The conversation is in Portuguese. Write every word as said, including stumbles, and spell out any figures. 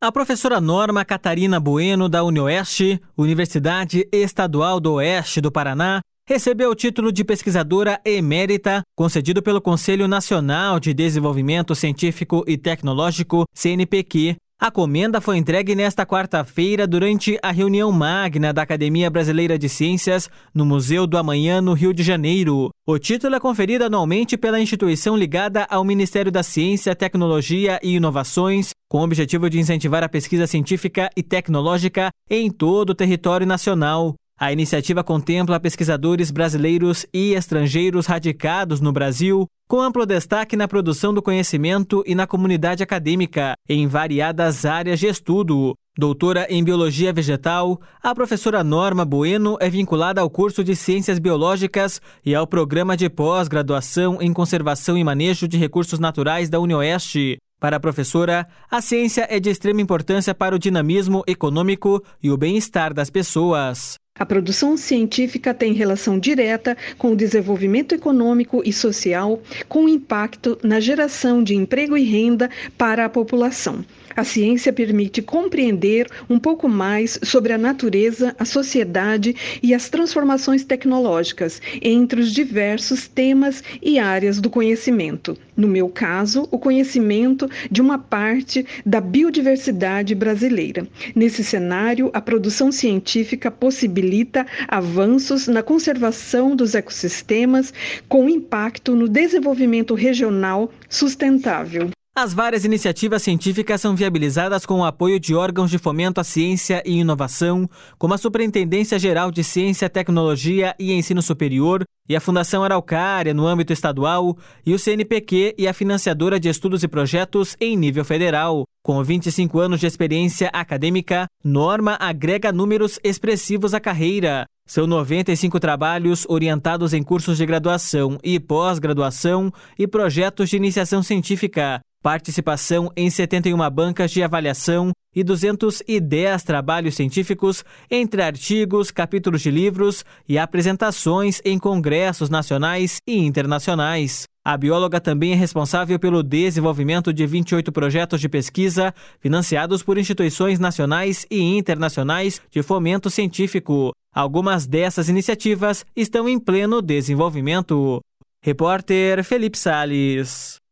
A professora Norma Catarina Bueno, da UniOeste, Universidade Estadual do Oeste do Paraná, recebeu o título de pesquisadora emérita, concedido pelo Conselho Nacional de Desenvolvimento Científico e Tecnológico, C N P Q. A comenda foi entregue nesta quarta-feira durante a reunião magna da Academia Brasileira de Ciências no Museu do Amanhã, no Rio de Janeiro. O título é conferido anualmente pela instituição ligada ao Ministério da Ciência, Tecnologia e Inovações, com o objetivo de incentivar a pesquisa científica e tecnológica em todo o território nacional. A iniciativa contempla pesquisadores brasileiros e estrangeiros radicados no Brasil, com amplo destaque na produção do conhecimento e na comunidade acadêmica, em variadas áreas de estudo. Doutora em Biologia Vegetal, a professora Norma Bueno é vinculada ao curso de Ciências Biológicas e ao programa de pós-graduação em Conservação e Manejo de Recursos Naturais da UniOeste. Para a professora, a ciência é de extrema importância para o dinamismo econômico e o bem-estar das pessoas. A produção científica tem relação direta com o desenvolvimento econômico e social, com impacto na geração de emprego e renda para a população. A ciência permite compreender um pouco mais sobre a natureza, a sociedade e as transformações tecnológicas entre os diversos temas e áreas do conhecimento. No meu caso, o conhecimento de uma parte da biodiversidade brasileira. Nesse cenário, a produção científica possibilita avanços na conservação dos ecossistemas com impacto no desenvolvimento regional sustentável. As várias iniciativas científicas são viabilizadas com o apoio de órgãos de fomento à ciência e inovação, como a Superintendência Geral de Ciência, Tecnologia e Ensino Superior e a Fundação Araucária no âmbito estadual, e o C N P Q e a financiadora de estudos e projetos em nível federal. Com vinte e cinco anos de experiência acadêmica, Norma agrega números expressivos à carreira. São noventa e cinco trabalhos orientados em cursos de graduação e pós-graduação e projetos de iniciação científica, participação em setenta e uma bancas de avaliação e duzentos e dez trabalhos científicos, entre artigos, capítulos de livros e apresentações em congressos nacionais e internacionais. A bióloga também é responsável pelo desenvolvimento de vinte e oito projetos de pesquisa financiados por instituições nacionais e internacionais de fomento científico. Algumas dessas iniciativas estão em pleno desenvolvimento. Repórter Felipe Salles.